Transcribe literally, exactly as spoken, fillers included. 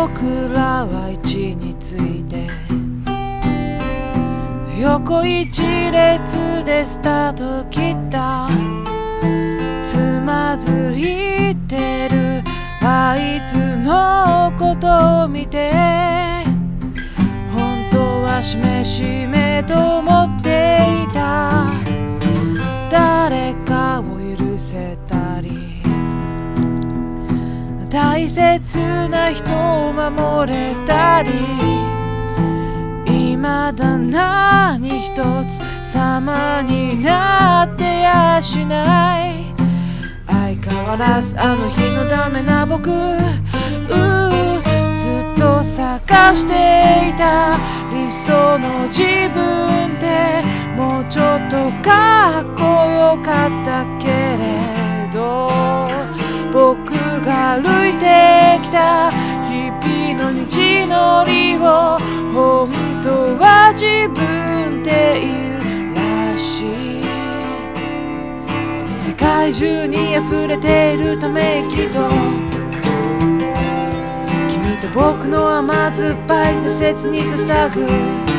僕らは位置について横一列でスタート切った。つまずいてるあいつのことを見て、本当はしめしめと思っていた。誰かを許せたり大切な人を守れたり、未だ何一つ様になってやしない。相変わらずあの日のダメな僕、うずっと探していた理想の自分ってもうちょっとかっこよかったけれど、僕が歩いてきた日々の道のりを本当は自分って言うらしい。世界中に溢れているため息と君と僕の甘酸っぱいで切に捧ぐ